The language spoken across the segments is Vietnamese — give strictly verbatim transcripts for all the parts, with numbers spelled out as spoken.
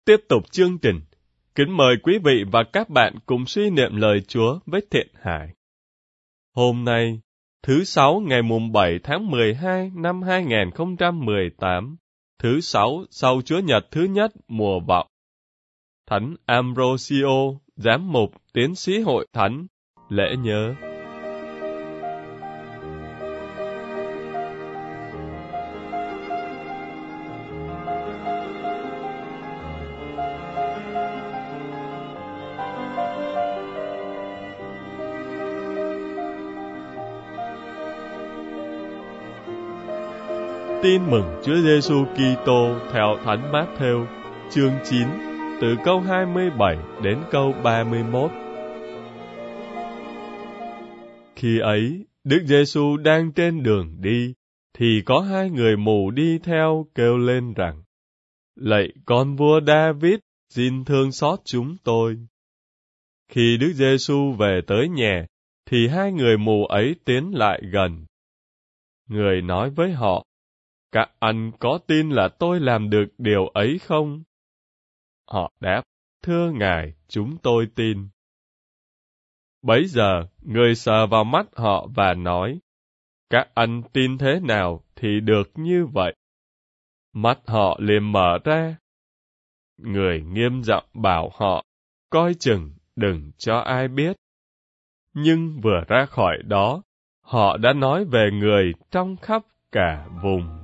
Tiếp tục chương trình, kính mời quý vị và các bạn cùng suy niệm lời Chúa với Thiện Hải. Hôm nay, thứ Sáu ngày mùng bảy tháng mười hai năm hai nghìn không trăm mười tám, thứ Sáu sau Chúa Nhật thứ nhất mùa Vọng. Thánh Ambrosio, giám mục, tiến sĩ hội thánh, lễ nhớ. Tin mừng Chúa Giêsu Kitô theo Thánh Mát-thêu, chương chín, từ câu hai mươi bảy đến câu ba mươi mốt. Khi ấy, Đức Giêsu đang trên đường đi, thì có hai người mù đi theo kêu lên rằng: Lạy con vua David, xin thương xót chúng tôi. Khi Đức Giêsu về tới nhà, thì hai người mù ấy tiến lại gần. Người nói với họ: Các anh có tin là tôi làm được điều ấy không? Họ đáp: Thưa Ngài, chúng tôi tin. Bấy giờ, người sờ vào mắt họ và nói: Các anh tin thế nào thì được như vậy. Mắt họ liền mở ra. Người nghiêm giọng bảo họ: Coi chừng, đừng cho ai biết. Nhưng vừa ra khỏi đó, họ đã nói về người trong khắp cả vùng.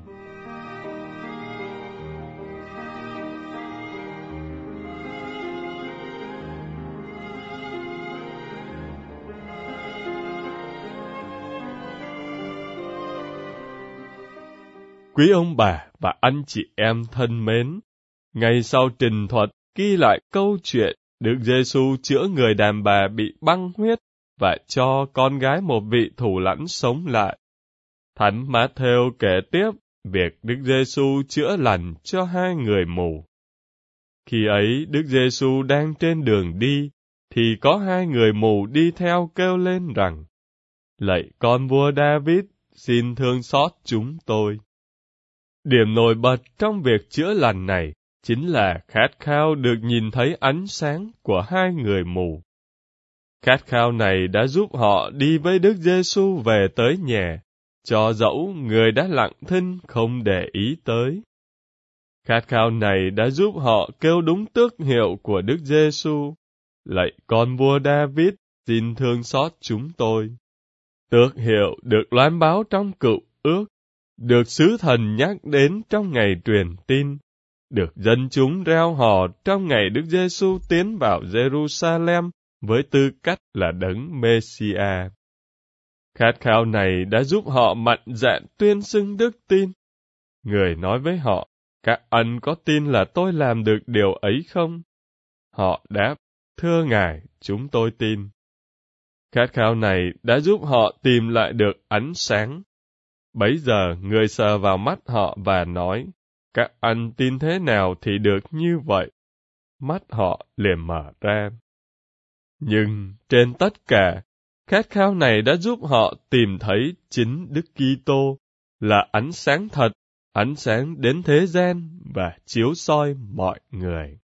Quý ông bà và anh chị em thân mến, ngày sau trình thuật ghi lại câu chuyện Đức Giêsu chữa người đàn bà bị băng huyết và cho con gái một vị thủ lãnh sống lại. Thánh Mát-thêu kể tiếp việc Đức Giêsu chữa lành cho hai người mù. Khi ấy Đức Giêsu đang trên đường đi, thì có hai người mù đi theo kêu lên rằng: Lạy con vua David, xin thương xót chúng tôi. Điểm nổi bật trong việc chữa lành này chính là khát khao được nhìn thấy ánh sáng của hai người mù. Khát khao này đã giúp họ đi với Đức Giêsu về tới nhà, cho dẫu người đã lặng thinh không để ý tới. Khát khao này đã giúp họ kêu đúng tước hiệu của Đức Giêsu: Lạy con vua David, xin thương xót chúng tôi. Tước hiệu được loan báo trong Cựu Ước, được sứ thần nhắc đến trong ngày truyền tin, được dân chúng reo hò trong ngày Đức Giêsu tiến vào Jerusalem với tư cách là đấng Mê-si-a. Khát khao này đã giúp họ mạnh dạn tuyên xưng đức tin. Người nói với họ: Các anh có tin là tôi làm được điều ấy không? Họ đáp: Thưa Ngài, chúng tôi tin. Khát khao này đã giúp họ tìm lại được ánh sáng. Bấy giờ người sờ vào mắt họ và nói: Các anh tin thế nào thì được như vậy. Mắt họ liền mở ra. Nhưng trên tất cả, khát khao này đã giúp họ tìm thấy chính Đức Kitô là ánh sáng thật, ánh sáng đến thế gian và chiếu soi mọi người.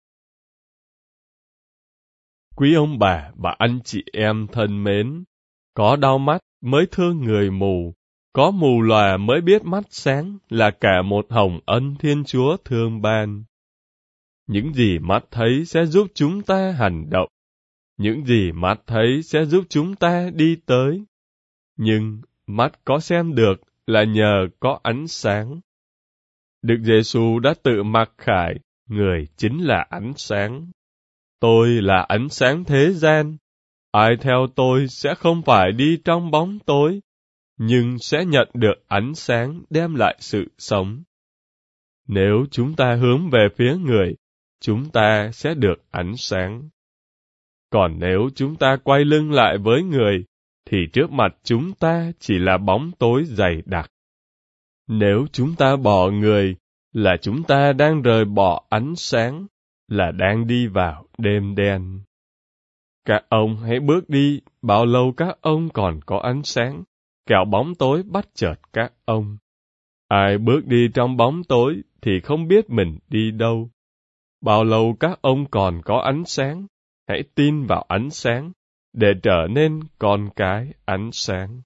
Quý ông bà và anh chị em thân mến, có đau mắt mới thương người mù, có mù lòa mới biết mắt sáng là cả một hồng ân Thiên Chúa thương ban. Những gì mắt thấy sẽ giúp chúng ta hành động, những gì mắt thấy sẽ giúp chúng ta đi tới. Nhưng mắt có xem được là nhờ có ánh sáng. Đức Giêsu đã tự mặc khải, người chính là ánh sáng. Tôi là ánh sáng thế gian. Ai theo tôi sẽ không phải đi trong bóng tối, nhưng sẽ nhận được ánh sáng đem lại sự sống. Nếu chúng ta hướng về phía người, chúng ta sẽ được ánh sáng. Còn nếu chúng ta quay lưng lại với người, thì trước mặt chúng ta chỉ là bóng tối dày đặc. Nếu chúng ta bỏ người, là chúng ta đang rời bỏ ánh sáng, là đang đi vào đêm đen. Các ông hãy bước đi, bao lâu các ông còn có ánh sáng, kẻo bóng tối bắt chợt các ông. Ai bước đi trong bóng tối thì không biết mình đi đâu. Bao lâu các ông còn có ánh sáng, hãy tin vào ánh sáng, để trở nên con cái ánh sáng.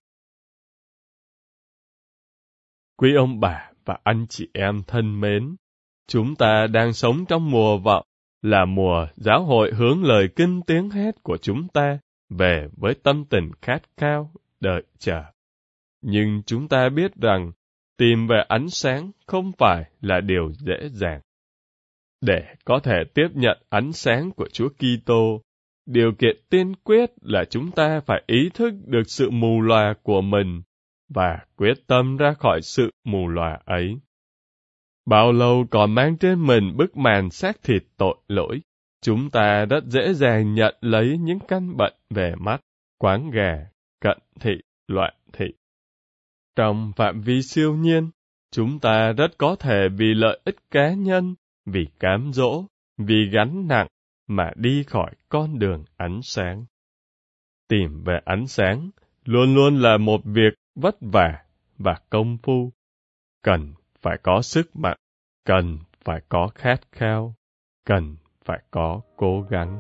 Quý ông bà và anh chị em thân mến, chúng ta đang sống trong mùa vọng, là mùa giáo hội hướng lời kinh tiếng hét của chúng ta về với tâm tình khát khao, đợi chờ. Nhưng chúng ta biết rằng, tìm về ánh sáng không phải là điều dễ dàng. Để có thể tiếp nhận ánh sáng của Chúa Kitô, điều kiện tiên quyết là chúng ta phải ý thức được sự mù lòa của mình và quyết tâm ra khỏi sự mù lòa ấy. Bao lâu còn mang trên mình bức màn xác thịt tội lỗi, chúng ta rất dễ dàng nhận lấy những căn bệnh về mắt, quáng gà, cận thị, loạn thị. Trong phạm vi siêu nhiên, chúng ta rất có thể vì lợi ích cá nhân, vì cám dỗ, vì gánh nặng mà đi khỏi con đường ánh sáng. Tìm về ánh sáng luôn luôn là một việc vất vả và công phu, cần phải có sức mạnh, cần phải có khát khao, cần phải có cố gắng.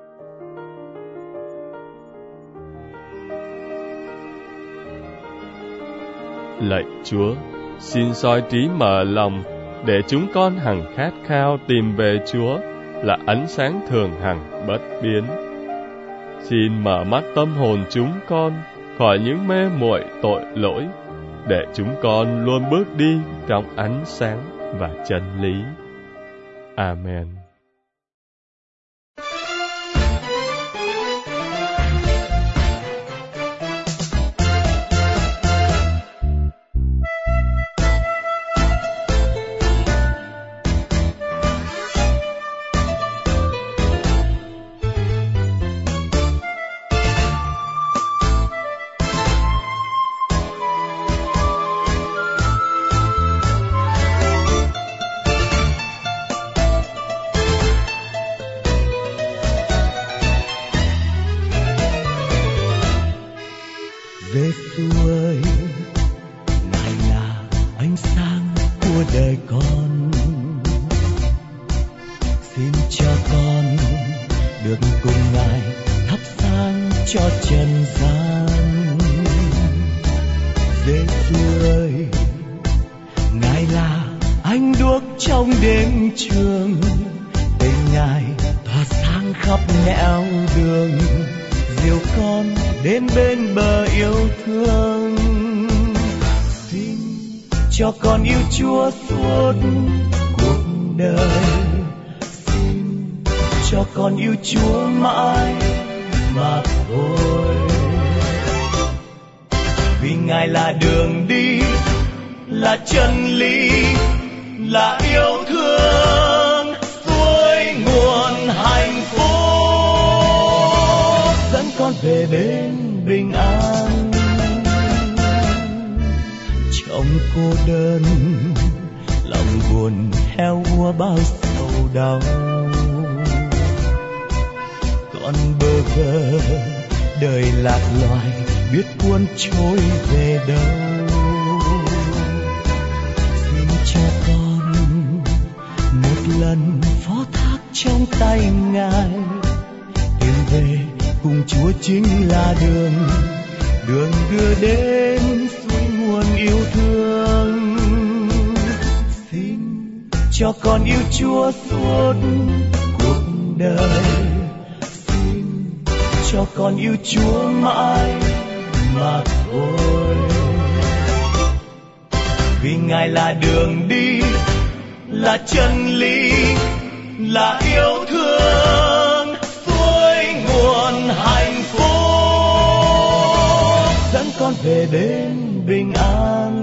Lạy Chúa, xin soi trí mở lòng, để chúng con hằng khát khao tìm về Chúa, là ánh sáng thường hằng bất biến. Xin mở mắt tâm hồn chúng con khỏi những mê muội tội lỗi, để chúng con luôn bước đi trong ánh sáng và chân lý. Amen. Giêsu ơi, Ngài là ánh sáng của đời con. Xin cho con được cùng Ngài thắp sáng cho trần gian. Giêsu ơi, Ngài là ánh đuốc trong đêm trường, tình Ngài tỏa sáng khắp nẻo đường, dìu con đến bên bờ yêu thương. Xin cho con yêu Chúa suốt cuộc đời, xin cho con yêu Chúa mãi mà thôi. Vì Ngài là đường đi, là chân lý, là yêu thương, suối nguồn hạnh phúc, dẫn con về bên bình an. Trong cô đơn, lòng buồn heo úa bao sầu đau, con bơ vơ đời lạc loài, biết cuốn trôi về đâu. Xin cho con một lần phó thác trong tay Ngài, tìm về cùng Chúa chính là đường, đường đưa đến suối nguồn yêu thương. Xin cho con yêu Chúa suốt cuộc đời, xin cho con yêu Chúa mãi mà thôi. Vì Ngài là đường đi, là chân lý, là yêu thương, suối nguồn hạnh phúc, dẫn con về bên bình an.